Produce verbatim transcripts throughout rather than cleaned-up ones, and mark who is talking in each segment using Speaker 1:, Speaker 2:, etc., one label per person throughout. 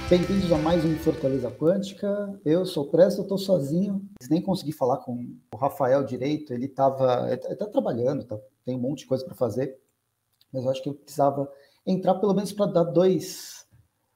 Speaker 1: Bem-vindos a mais um Fortaleza Quântica. Eu sou o Presto, eu estou sozinho. Nem consegui falar com o Rafael direito, ele estava tá trabalhando, tá, tem um monte de coisa para fazer, mas eu acho que eu precisava entrar pelo menos para dar dois,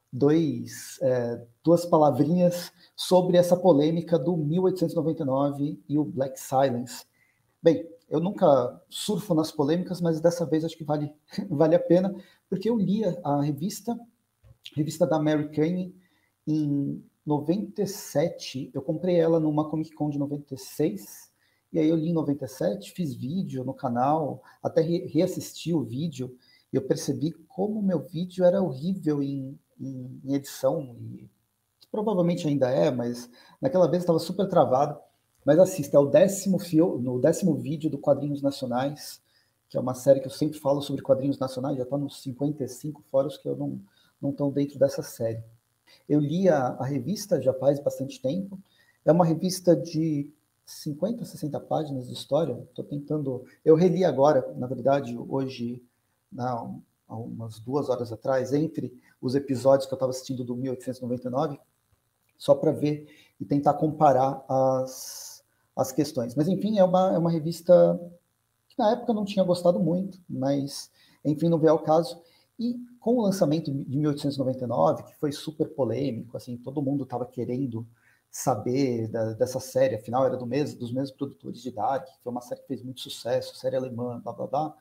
Speaker 1: dois, é, duas palavrinhas sobre essa polêmica do mil oitocentos e noventa e nove e o Black Silence. Bem, eu nunca surfo nas polêmicas, mas dessa vez acho que vale, vale a pena, porque eu li a revista revista da Mary Kane em noventa e sete. Eu comprei ela numa Comic Con de noventa e seis, e aí eu li em noventa e sete, fiz vídeo no canal, até re reassisti o vídeo, e eu percebi como o meu vídeo era horrível em, em, em edição, e provavelmente ainda é, mas naquela vez estava super travado. Mas assista, é o décimo, fio, no décimo vídeo do Quadrinhos Nacionais, que é uma série que eu sempre falo sobre quadrinhos nacionais, já está nos cinquenta e cinco fóruns que eu não não estão dentro dessa série. Eu li a, a revista já faz bastante tempo. É uma revista de cinquenta, sessenta páginas de história. Estou tentando. Eu reli agora, na verdade, hoje, não, há umas duas horas atrás, entre os episódios que eu estava assistindo do mil oitocentos e noventa e nove, só para ver e tentar comparar as, as questões. Mas, enfim, é uma, é uma revista que na época eu não tinha gostado muito, mas, enfim, não veio ao caso. E com o lançamento de mil oitocentos e noventa e nove, que foi super polêmico, assim, todo mundo estava querendo saber da, dessa série, afinal era do mesmo, dos mesmos produtores de Dark, que foi uma série que fez muito sucesso, série alemã, blá blá blá,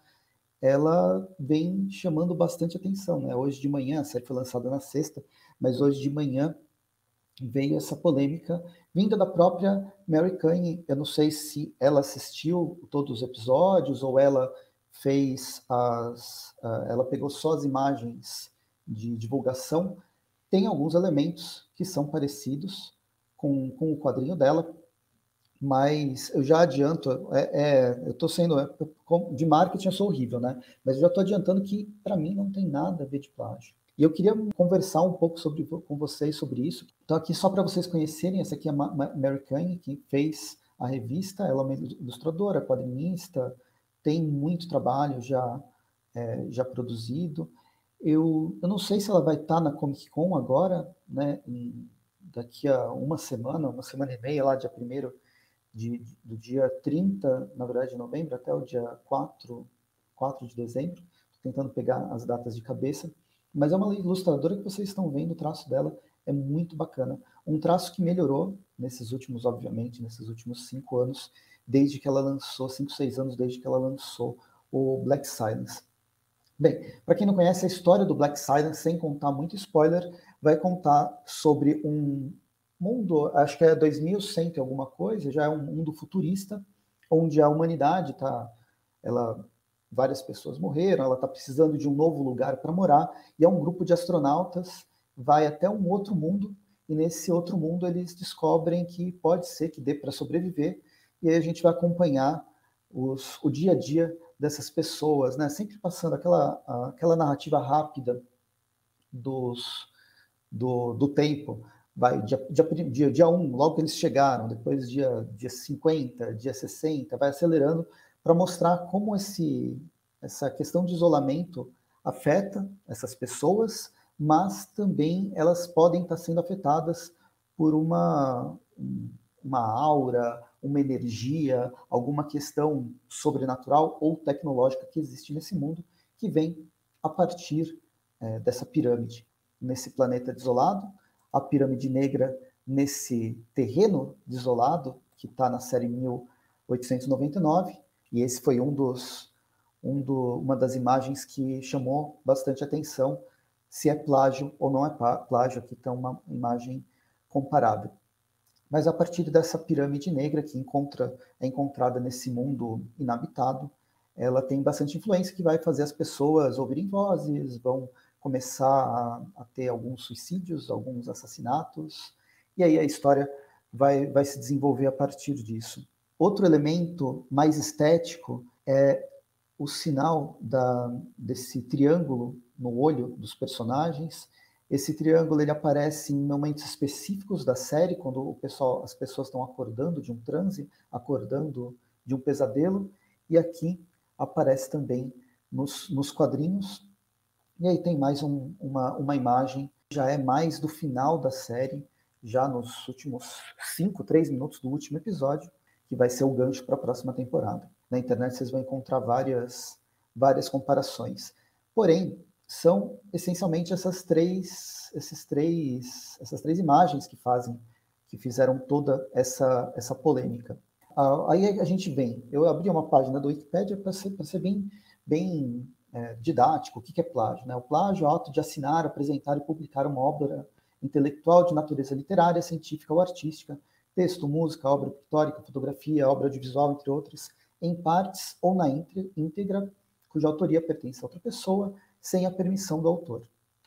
Speaker 1: ela vem chamando bastante atenção, né? Hoje de manhã, a série foi lançada na sexta, mas hoje de manhã veio essa polêmica vinda da própria Mary Kane. Eu não sei se ela assistiu todos os episódios ou ela fez as, uh, ela pegou só as imagens de divulgação. Tem alguns elementos que são parecidos com, com o quadrinho dela, mas eu já adianto, é, é, eu estou sendo, é, de marketing eu sou horrível, né? Mas eu já estou adiantando que para mim não tem nada a ver de plágio. E eu queria conversar um pouco sobre, com vocês sobre isso. Então aqui só para vocês conhecerem, essa aqui é a Mary Kane, que fez a revista, ela é uma ilustradora, quadrinista, tem muito trabalho já, é, já produzido. Eu, eu não sei se ela vai estar na Comic Con agora, né? Em, daqui a uma semana, uma semana e meia, lá dia primeiro de, do dia trinta, na verdade, de novembro, até o dia quatro, quatro de dezembro. Estou tentando pegar as datas de cabeça. Mas é uma ilustradora que vocês estão vendo, o traço dela é muito bacana. Um traço que melhorou nesses últimos, obviamente, nesses últimos cinco anos, desde que ela lançou, cinco, seis anos desde que ela lançou o Black Silence. Bem, para quem não conhece a história do Black Silence, sem contar muito spoiler, vai contar sobre um mundo, acho que é dois mil e cem e alguma coisa, já é um mundo futurista, onde a humanidade está, ela, várias pessoas morreram, ela está precisando de um novo lugar para morar, e é um grupo de astronautas vai até um outro mundo, e nesse outro mundo eles descobrem que pode ser que dê para sobreviver, e aí a gente vai acompanhar os, o dia a dia dessas pessoas, né? Sempre passando aquela, aquela narrativa rápida dos, do, do tempo. Vai, dia, dia, dia, dia um, logo que eles chegaram, depois dia, dia cinquenta, dia sessenta, vai acelerando para mostrar como esse, essa questão de isolamento afeta essas pessoas, mas também elas podem estar sendo afetadas por uma, uma aura, uma energia, alguma questão sobrenatural ou tecnológica que existe nesse mundo, que vem a partir é, dessa pirâmide, nesse planeta desolado, a pirâmide negra nesse terreno desolado, que está na série mil oitocentos e noventa e nove, e esse foi um dos, um do, uma das imagens que chamou bastante atenção, se é plágio ou não é plágio, aqui está uma imagem comparada. Mas a partir dessa pirâmide negra que encontra, é encontrada nesse mundo inabitado, ela tem bastante influência que vai fazer as pessoas ouvirem vozes, vão começar a, a ter alguns suicídios, alguns assassinatos, e aí a história vai, vai se desenvolver a partir disso. Outro elemento mais estético é o sinal da, desse triângulo no olho dos personagens. Esse triângulo ele aparece em momentos específicos da série, quando o pessoal, as pessoas estão acordando de um transe, acordando de um pesadelo, e aqui aparece também nos, nos quadrinhos. E aí tem mais um, uma, uma imagem já é mais do final da série, já nos últimos cinco, três minutos do último episódio, que vai ser o gancho para a próxima temporada. Na internet vocês vão encontrar várias, várias comparações. Porém, são essencialmente essas três, esses três, essas três imagens que fazem, que fizeram toda essa, essa polêmica. Ah, aí a gente vem, eu abri uma página do Wikipedia para ser, ser bem, bem é, didático. O que é plágio? Né? O plágio é o ato de assinar, apresentar e publicar uma obra intelectual de natureza literária, científica ou artística, texto, música, obra pictórica, fotografia, obra audiovisual, entre outros, em partes ou na íntegra, cuja autoria pertence a outra pessoa, sem a permissão do autor.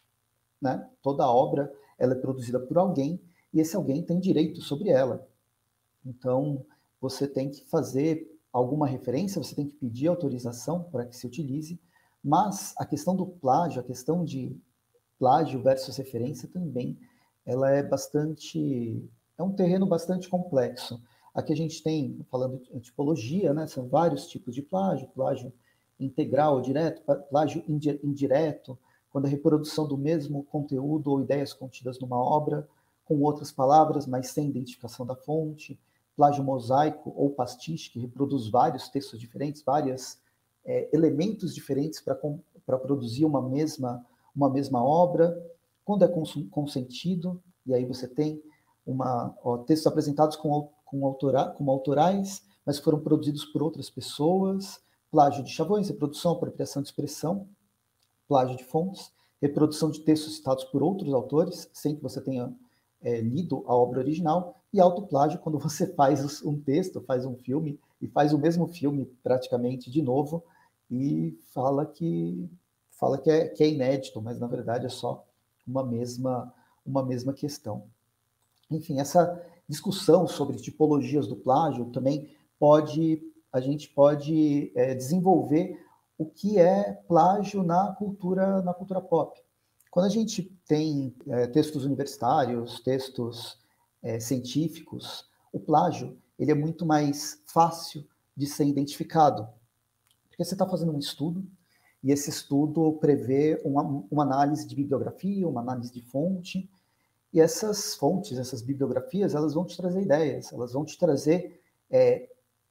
Speaker 1: Né? Toda obra ela é produzida por alguém, e esse alguém tem direito sobre ela. Então, você tem que fazer alguma referência, você tem que pedir autorização para que se utilize, mas a questão do plágio, a questão de plágio versus referência também, ela é bastante, é um terreno bastante complexo. Aqui a gente tem, falando de tipologia, né, são vários tipos de plágio, plágio integral, direto, plágio indireto, quando a reprodução do mesmo conteúdo ou ideias contidas numa obra, com outras palavras, mas sem identificação da fonte, plágio mosaico ou pastiche, que reproduz vários textos diferentes, vários é, elementos diferentes para produzir uma mesma, uma mesma obra, quando é consentido, e aí você tem uma, ó, textos apresentados com, com, autora, com autorais, mas foram produzidos por outras pessoas, plágio de chavões, reprodução, apropriação de expressão, plágio de fontes, reprodução de textos citados por outros autores, sem que você tenha é, lido a obra original, e autoplágio, quando você faz um texto, faz um filme, e faz o mesmo filme praticamente de novo, e fala que, fala que, é, que é inédito, mas na verdade é só uma mesma, uma mesma questão. Enfim, essa discussão sobre tipologias do plágio também pode, a gente pode é, desenvolver o que é plágio na cultura, na cultura pop. Quando a gente tem é, textos universitários, textos é, científicos, o plágio ele é muito mais fácil de ser identificado, porque você está fazendo um estudo e esse estudo prevê uma, uma análise de bibliografia, uma análise de fonte, e essas fontes, essas bibliografias, elas vão te trazer ideias, elas vão te trazer é,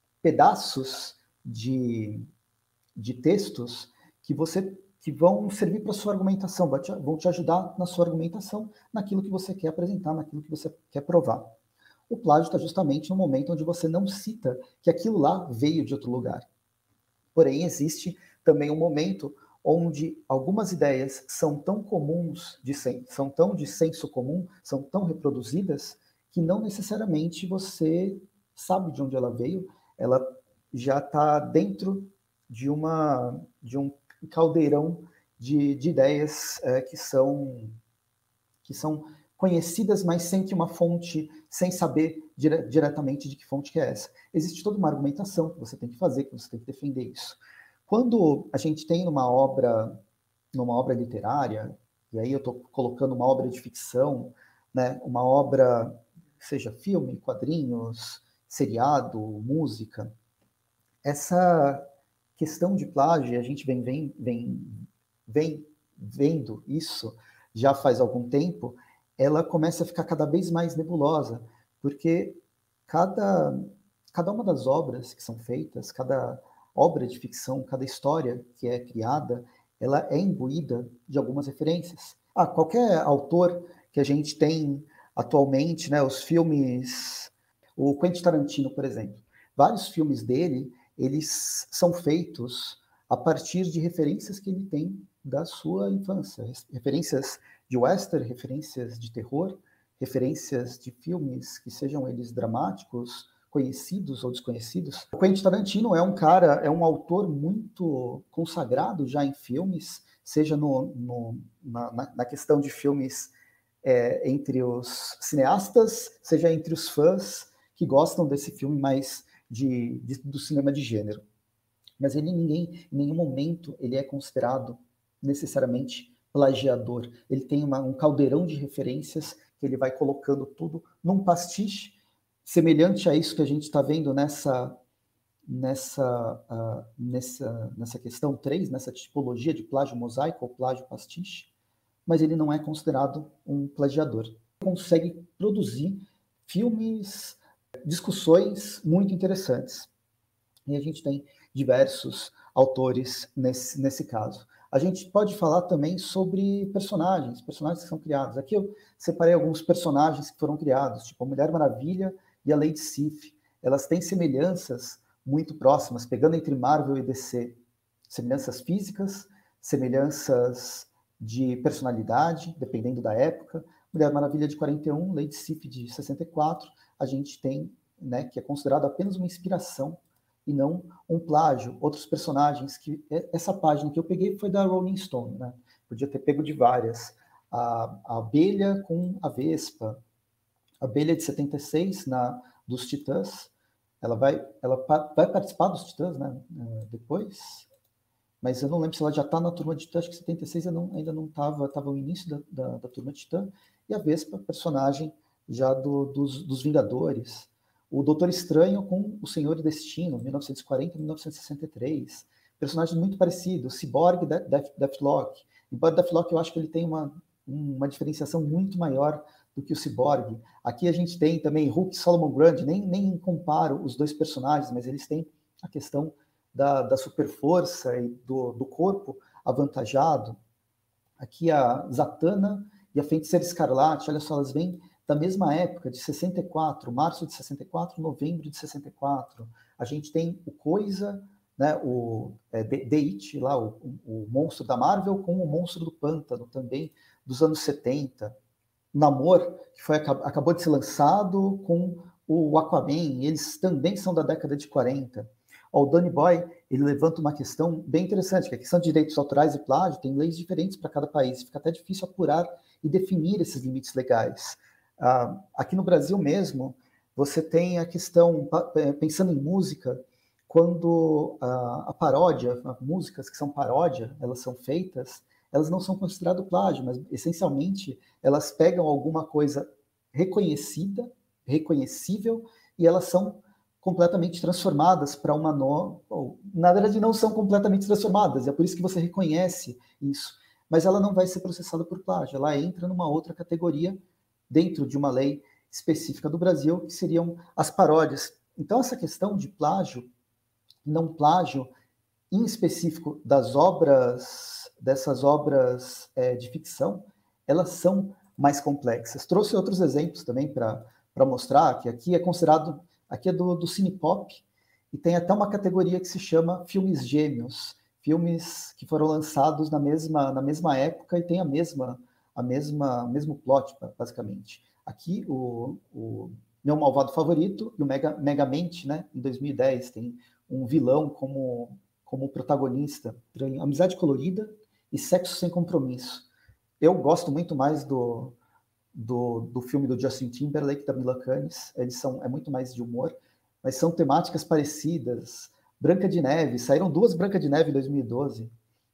Speaker 1: pedaços de, de textos que você que vão servir para a sua argumentação, vão te, vão te ajudar na sua argumentação, naquilo que você quer apresentar, naquilo que você quer provar. O plágio está justamente no momento onde você não cita que aquilo lá veio de outro lugar. Porém, existe também um momento onde algumas ideias são tão comuns, de sen- são tão de senso comum, são tão reproduzidas, que não necessariamente você sabe de onde ela veio, ela já está dentro de, uma, de um caldeirão de, de ideias é, que, são, que são conhecidas, mas sem que uma fonte, sem saber dire, diretamente de que fonte que é essa. Existe toda uma argumentação que você tem que fazer, que você tem que defender isso. Quando a gente tem numa obra, numa obra literária, e aí eu estou colocando uma obra de ficção, né, uma obra, seja filme, quadrinhos, seriado, música, essa questão de plágio, a gente vem, vem, vem, vem vendo isso já faz algum tempo, ela começa a ficar cada vez mais nebulosa, porque cada, cada uma das obras que são feitas, cada obra de ficção, cada história que é criada, ela é imbuída de algumas referências. Ah, qualquer autor que a gente tem atualmente, né, os filmes, o Quentin Tarantino, por exemplo, vários filmes dele, eles são feitos a partir de referências que ele tem da sua infância, referências de western, referências de terror, referências de filmes que sejam eles dramáticos, conhecidos ou desconhecidos. O Quentin Tarantino é um cara, é um autor muito consagrado já em filmes, seja no, no, na, na questão de filmes é, entre os cineastas, seja entre os fãs que gostam desse filme mais de, de, do cinema de gênero. Mas ele ninguém, em nenhum momento ele é considerado necessariamente plagiador. Ele tem uma, um caldeirão de referências que ele vai colocando tudo num pastiche, semelhante a isso que a gente está vendo nessa, nessa, uh, nessa, nessa questão três, nessa tipologia de plágio mosaico ou plágio pastiche, mas ele não é considerado um plagiador. Ele consegue produzir filmes, discussões muito interessantes. E a gente tem diversos autores nesse, nesse caso. A gente pode falar também sobre personagens, personagens que são criados. Aqui eu separei alguns personagens que foram criados, tipo a Mulher Maravilha e a Lady Sif. Elas têm semelhanças muito próximas, pegando entre Marvel e D C. Semelhanças físicas, semelhanças de personalidade, dependendo da época. Mulher Maravilha de quarenta e um, Lady Sif de sessenta e quatro. A gente tem, né, que é considerado apenas uma inspiração e não um plágio. Outros personagens, que essa página que eu peguei foi da Rolling Stone, né? Podia ter pego de várias. A, a abelha com a vespa. A abelha de setenta e seis, na, dos Titãs. Ela vai, ela vai participar dos Titãs, né? Depois. Mas eu não lembro se ela já está na turma de Titã. Acho que setenta e seis eu não, ainda não estava, estava no início da, da, da turma de Titã. E a vespa, personagem já do, dos, dos Vingadores. O Doutor Estranho com o Senhor Destino, mil novecentos e quarenta a mil novecentos e sessenta e três. Personagens muito parecidos. Cyborg, Death, Deathlock. Embora Deathlock eu acho que ele tem uma, uma diferenciação muito maior do que o Cyborg. Aqui a gente tem também Hulk e Solomon Grundy. Nem, nem comparo os dois personagens, mas eles têm a questão da, da superforça e do, do corpo avantajado. Aqui a Zatanna e a Feiticeira Escarlate. Olha só, elas vêm da mesma época, de sessenta e quatro, março de sessenta e quatro, novembro de sessenta e quatro. A gente tem o Coisa, né, o é, The It, lá, o, o monstro da Marvel, com o monstro do pântano, também dos anos setenta. Namor, que foi, acabou de ser lançado com o Aquaman, eles também são da década de quarenta. O Danny Boy, ele levanta uma questão bem interessante, que a questão de direitos autorais e plágio tem leis diferentes para cada país, fica até difícil apurar e definir esses limites legais. Uh, aqui no Brasil mesmo, você tem a questão, pensando em música, quando a, a paródia, as músicas que são paródia, elas são feitas, elas não são consideradas plágio, mas essencialmente elas pegam alguma coisa reconhecida, reconhecível, e elas são completamente transformadas para uma nova... Na verdade, não são completamente transformadas, é por isso que você reconhece isso. Mas ela não vai ser processada por plágio, ela entra numa outra categoria dentro de uma lei específica do Brasil, que seriam as paródias. Então, essa questão de plágio, não plágio, em específico das obras, dessas obras é, de ficção, elas são mais complexas. Trouxe outros exemplos também para mostrar, que aqui é considerado, aqui é do, do Cinepop, e tem até uma categoria que se chama filmes gêmeos, filmes que foram lançados na mesma, na mesma época e tem a mesma a mesma mesmo plot, basicamente. Aqui, o, o Meu Malvado Favorito e o Mega, Megamente, né, em dois mil e dez, tem um vilão como, como protagonista, Amizade Colorida e Sexo Sem Compromisso. Eu gosto muito mais do, do, do filme do Justin Timberlake, da Mila Kunis. Eles são, é muito mais de humor, mas são temáticas parecidas. Branca de Neve, saíram duas Branca de Neve em dois mil e doze.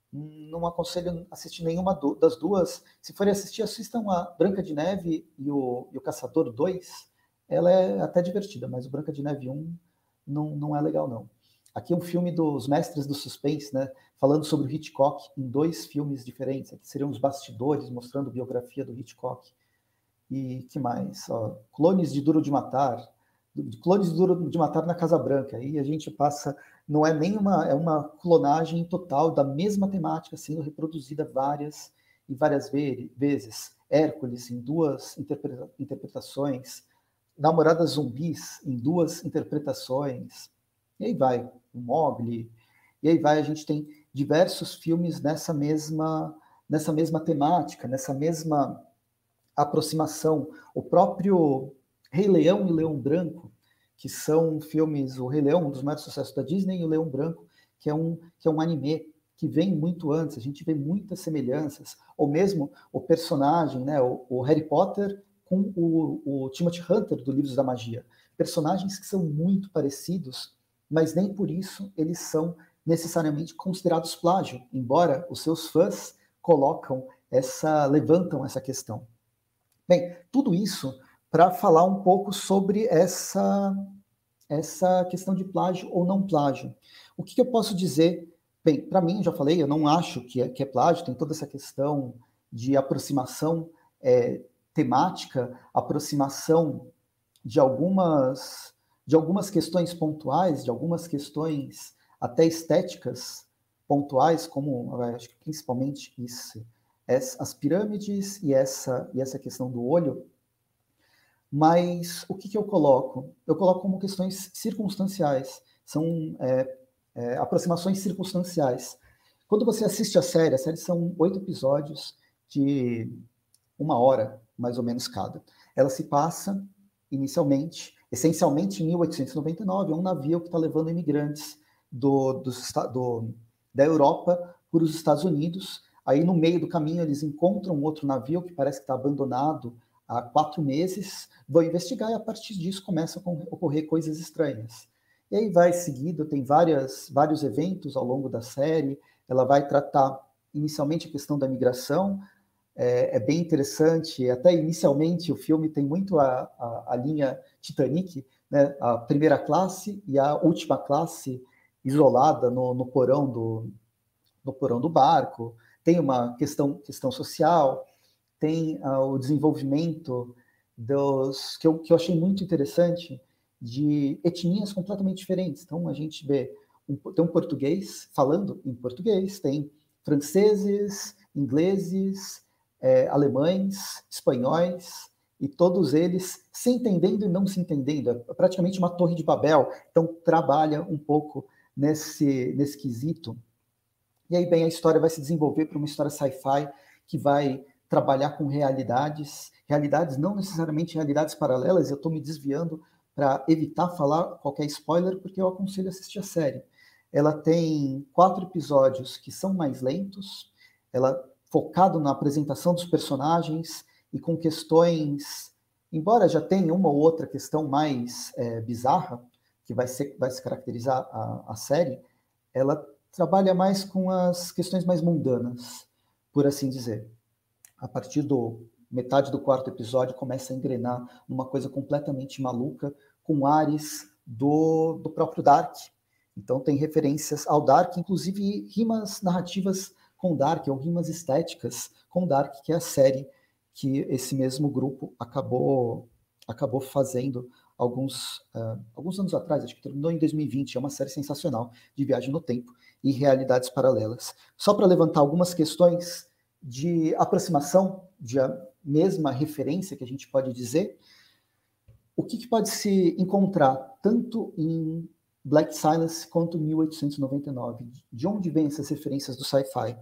Speaker 1: Não aconselho assistir nenhuma do, das duas. Se forem assistir, assistam a Branca de Neve e o, e o Caçador dois. Ela é até divertida, mas o Branca de Neve um não, não é legal, não. Aqui é um filme dos Mestres do Suspense, né, falando sobre o Hitchcock em dois filmes diferentes. Aqui seriam os bastidores, mostrando a biografia do Hitchcock. E que mais? Ó, Clones de Duro de Matar. Clones de Duro de Matar na Casa Branca. Aí a gente passa... Não é nem uma... É uma clonagem total da mesma temática, sendo reproduzida várias e várias vezes. Hércules em duas interpreta- interpretações. Namoradas Zumbis em duas interpretações. E aí vai. O Mowgli. E aí vai. A gente tem diversos filmes nessa mesma, nessa mesma temática, nessa mesma aproximação. O próprio Rei Leão e Leão Branco, que são filmes, o Rei Leão, um dos maiores sucessos da Disney, e o Leão Branco, que é um, que é um anime que vem muito antes, a gente vê muitas semelhanças, ou mesmo o personagem, né, o, o Harry Potter com o, o Timothy Hunter do Livros da Magia. Personagens que são muito parecidos, mas nem por isso eles são necessariamente considerados plágio, embora os seus fãs colocam essa, levantam essa questão. Bem, tudo isso para falar um pouco sobre essa, essa questão de plágio ou não plágio. O que, que eu posso dizer? Bem, para mim, já falei, eu não acho que é, que é plágio, tem toda essa questão de aproximação é, temática, aproximação de algumas, de algumas questões pontuais, de algumas questões até estéticas pontuais, como acho que principalmente isso, as pirâmides e essa, e essa questão do olho. Mas o que, que eu coloco? Eu coloco como questões circunstanciais, são é, é, aproximações circunstanciais. Quando você assiste a série, a série são oito episódios de uma hora, mais ou menos cada. Ela se passa, inicialmente, essencialmente em mil oitocentos e noventa e nove, é um navio que está levando imigrantes do, do, do, da Europa para os Estados Unidos. Aí, no meio do caminho, eles encontram outro navio que parece que está abandonado há quatro meses, vão investigar e, a partir disso, começam a ocorrer coisas estranhas. E aí vai seguido, tem várias, vários eventos ao longo da série. Ela vai tratar, inicialmente, a questão da migração. É, é bem interessante. Até, inicialmente, o filme tem muito a, a, a linha Titanic, né? A primeira classe e a última classe isolada no, no, porão, do, no porão do barco. Tem uma questão, questão social, tem uh, o desenvolvimento dos, que eu, que eu achei muito interessante, de etnias completamente diferentes. Então, a gente vê, um, tem um português falando em português, tem franceses, ingleses, é, alemães, espanhóis, e todos eles se entendendo e não se entendendo. É praticamente uma torre de Babel. Então, trabalha um pouco nesse, nesse quesito. E aí, bem, a história vai se desenvolver para uma história sci-fi que vai trabalhar com realidades, realidades não necessariamente realidades paralelas. Eu estou me desviando para evitar falar qualquer spoiler, porque eu aconselho a assistir a série. Ela tem quatro episódios que são mais lentos, ela focado na apresentação dos personagens e com questões, embora já tenha uma ou outra questão mais é, bizarra, que vai, ser, vai se caracterizar a, a série, ela trabalha mais com as questões mais mundanas, por assim dizer. A partir do metade do quarto episódio, começa a engrenar numa coisa completamente maluca, com ares do, do próprio Dark. Então tem referências ao Dark, inclusive rimas narrativas com Dark, ou rimas estéticas com Dark, que é a série que esse mesmo grupo acabou, acabou fazendo alguns, uh, alguns anos atrás, acho que terminou em dois mil e vinte, é uma série sensacional de viagem no tempo e realidades paralelas. Só para levantar algumas questões de aproximação, de a mesma referência que a gente pode dizer, o que, que pode se encontrar tanto em Black Silence quanto mil oitocentos e noventa e nove? De onde vêm essas referências do sci-fi?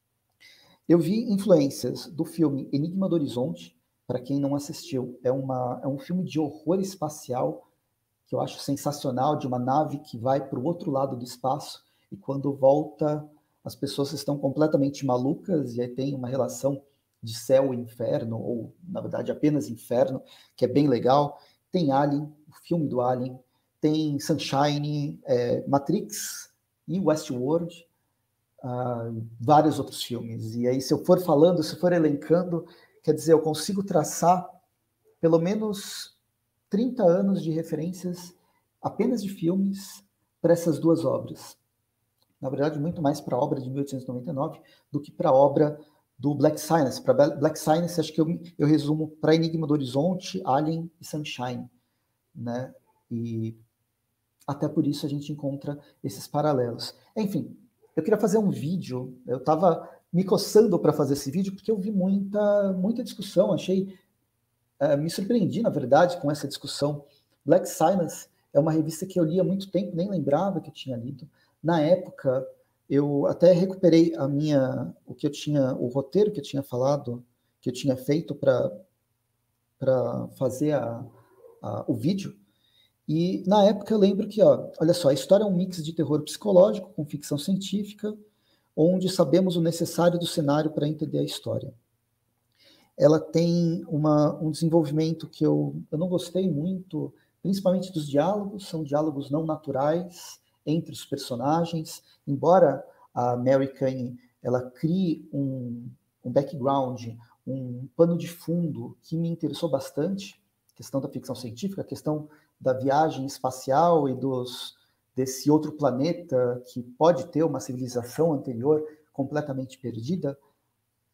Speaker 1: Eu vi influências do filme Enigma do Horizonte. Para quem não assistiu, é, uma, é um filme de horror espacial que eu acho sensacional, de uma nave que vai para o outro lado do espaço e quando volta as pessoas estão completamente malucas e aí tem uma relação de céu e inferno, ou na verdade apenas inferno, que é bem legal. Tem Alien, o filme do Alien, tem Sunshine, é, Matrix e Westworld, uh, vários outros filmes. E aí se eu for falando, se eu for elencando, quer dizer, eu consigo traçar pelo menos trinta anos de referências apenas de filmes para essas duas obras. Na verdade, muito mais para a obra de mil oitocentos e noventa e nove do que para a obra do Black Silence. Para Black Silence, acho que eu, eu resumo para Enigma do Horizonte, Alien e Sunshine, né? E até por isso a gente encontra esses paralelos. Enfim, eu queria fazer um vídeo, eu estava me coçando para fazer esse vídeo porque eu vi muita, muita discussão, achei, uh, me surpreendi, na verdade, com essa discussão. Black Silence é uma revista que eu li há muito tempo, nem lembrava que eu tinha lido. Na época, eu até recuperei a minha, o que eu tinha, o roteiro que eu tinha falado, que eu tinha feito para para fazer a, a, o vídeo. E na época eu lembro que, ó, olha só, a história é um mix de terror psicológico com ficção científica, onde sabemos o necessário do cenário para entender a história. Ela tem uma, um desenvolvimento que eu, eu não gostei muito, principalmente dos diálogos, são diálogos não naturais entre os personagens, embora a Mary Kane ela crie um, um background, um pano de fundo que me interessou bastante, a questão da ficção científica, a questão da viagem espacial e dos, desse outro planeta que pode ter uma civilização anterior completamente perdida.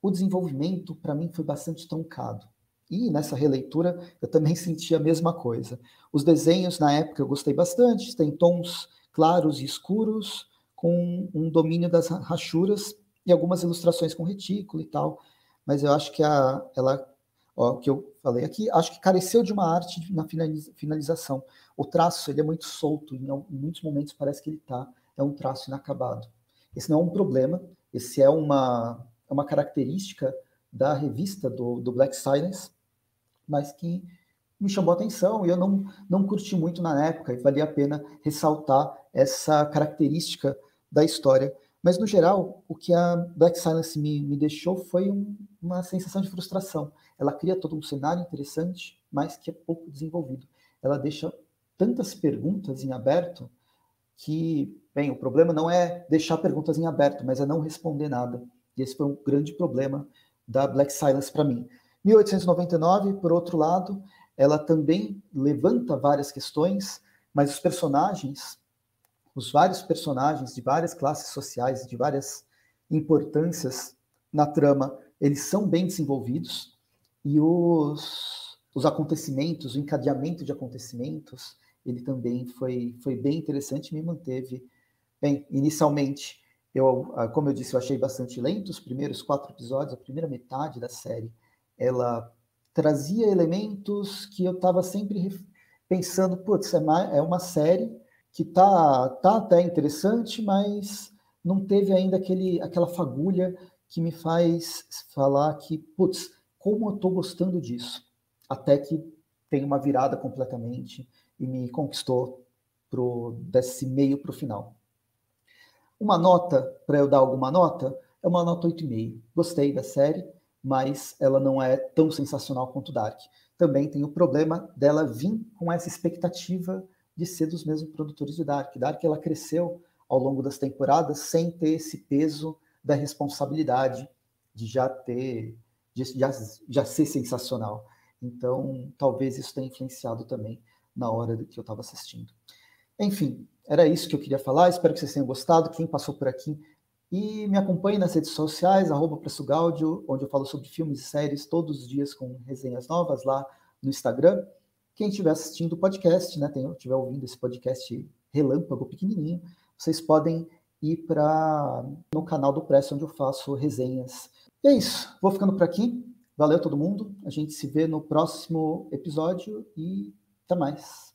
Speaker 1: o desenvolvimento, para mim, foi bastante truncado. E nessa releitura, eu também senti a mesma coisa. Os desenhos, na época, eu gostei bastante, tem tons claros e escuros, com um domínio das rachuras e algumas ilustrações com retículo e tal, mas eu acho que a, ela, ó, o que eu falei aqui, acho que careceu de uma arte na finalização. O traço, ele é muito solto, em, em muitos momentos parece que ele tá, é um traço inacabado. Esse não é um problema, esse é uma, é uma característica da revista do, do Black Silence, mas que me chamou a atenção e eu não, não curti muito na época, e valia a pena ressaltar essa característica da história. Mas, no geral, o que a Black Silence me, me deixou foi um, uma sensação de frustração. Ela cria todo um cenário interessante, mas que é pouco desenvolvido. Ela deixa tantas perguntas em aberto que, bem, o problema não é deixar perguntas em aberto, mas é não responder nada. E esse foi um grande problema da Black Silence para mim. mil oitocentos e noventa e nove, por outro lado, ela também levanta várias questões, mas os personagens, os vários personagens de várias classes sociais, de várias importâncias na trama, eles são bem desenvolvidos e os, os acontecimentos, o encadeamento de acontecimentos, ele também foi, foi bem interessante e me manteve. Bem, inicialmente, eu, como eu disse, eu achei bastante lento os primeiros quatro episódios, a primeira metade da série, ela trazia elementos que eu estava sempre pensando, putz, é uma série que tá, tá até interessante, mas não teve ainda aquele, aquela fagulha que me faz falar que, putz, como eu estou gostando disso. Até que tem uma virada completamente e me conquistou pro, desse meio para o final. Uma nota, para eu dar alguma nota, é uma nota oito vírgula cinco. Gostei da série, mas ela não é tão sensacional quanto Dark. Também tem o problema dela vir com essa expectativa de ser dos mesmos produtores de Dark. Dark, ela cresceu ao longo das temporadas sem ter esse peso da responsabilidade de já ter, de já, já ser sensacional. Então, talvez isso tenha influenciado também na hora que eu estava assistindo. Enfim, era isso que eu queria falar. Espero que vocês tenham gostado. Quem passou por aqui, e me acompanhe nas redes sociais, arroba Preço Gáudio, onde eu falo sobre filmes e séries todos os dias com resenhas novas lá no Instagram. Quem estiver assistindo o podcast, né, estiver ouvindo esse podcast relâmpago, pequenininho, vocês podem ir para no canal do Preço, onde eu faço resenhas. E é isso. Vou ficando por aqui. Valeu todo mundo. A gente se vê no próximo episódio e até mais.